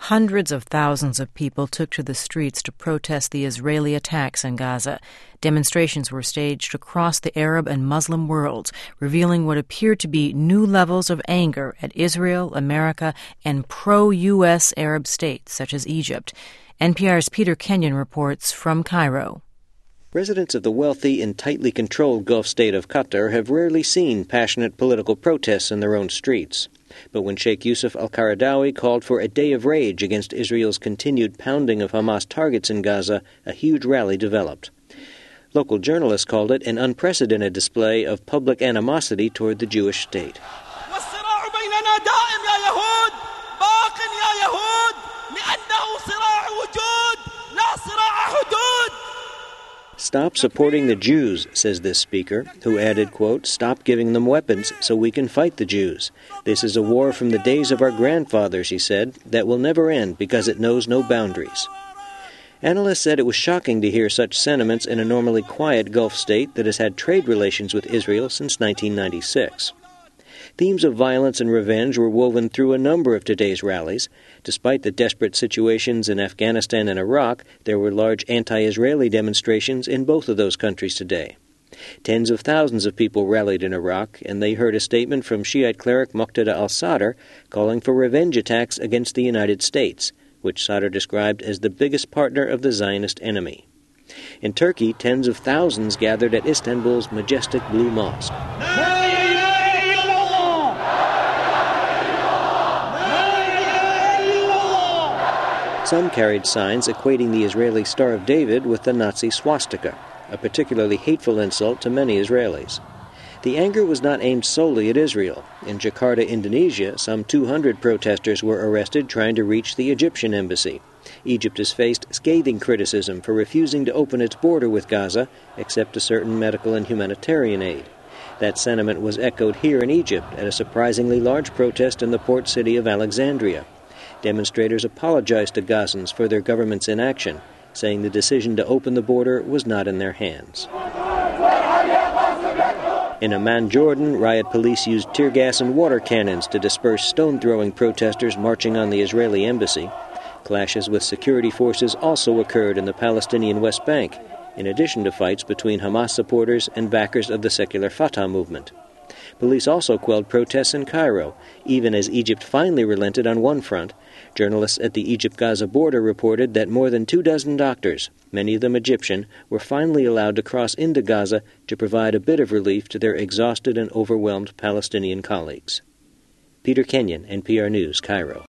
Hundreds of thousands of people took to the streets to protest the Israeli attacks in Gaza. Demonstrations were staged across the Arab and Muslim worlds, revealing what appeared to be new levels of anger at Israel, America, and pro-U.S. Arab states such as Egypt. NPR's Peter Kenyon reports from Cairo. Residents of the wealthy and tightly controlled Gulf state of Qatar have rarely seen passionate political protests in their own streets. But when Sheikh Yusuf al-Qaradawi called for a day of rage against Israel's continued pounding of Hamas targets in Gaza, a huge rally developed. Local journalists called it an unprecedented display of public animosity toward the Jewish state. Stop supporting the Jews, says this speaker, who added, quote, stop giving them weapons so we can fight the Jews. This is a war from the days of our grandfathers, he said, that will never end because it knows no boundaries. Analysts said it was shocking to hear such sentiments in a normally quiet Gulf state that has had trade relations with Israel since 1996. Themes of violence and revenge were woven through a number of today's rallies. Despite the desperate situations in Afghanistan and Iraq, there were large anti-Israeli demonstrations in both of those countries today. Tens of thousands of people rallied in Iraq, and they heard a statement from Shiite cleric Muqtada al-Sadr calling for revenge attacks against the United States, which Sadr described as the biggest partner of the Zionist enemy. In Turkey, tens of thousands gathered at Istanbul's majestic Blue Mosque. Some carried signs equating the Israeli Star of David with the Nazi swastika, a particularly hateful insult to many Israelis. The anger was not aimed solely at Israel. In Jakarta, Indonesia, some 200 protesters were arrested trying to reach the Egyptian embassy. Egypt has faced scathing criticism for refusing to open its border with Gaza, except to certain medical and humanitarian aid. That sentiment was echoed here in Egypt at a surprisingly large protest in the port city of Alexandria. Demonstrators apologized to Gazans for their government's inaction, saying the decision to open the border was not in their hands. In Amman, Jordan, riot police used tear gas and water cannons to disperse stone-throwing protesters marching on the Israeli embassy. Clashes with security forces also occurred in the Palestinian West Bank, in addition to fights between Hamas supporters and backers of the secular Fatah movement. Police also quelled protests in Cairo, even as Egypt finally relented on one front. Journalists at the Egypt-Gaza border reported that more than 24 doctors, many of them Egyptian, were finally allowed to cross into Gaza to provide a bit of relief to their exhausted and overwhelmed Palestinian colleagues. Peter Kenyon, NPR News, Cairo.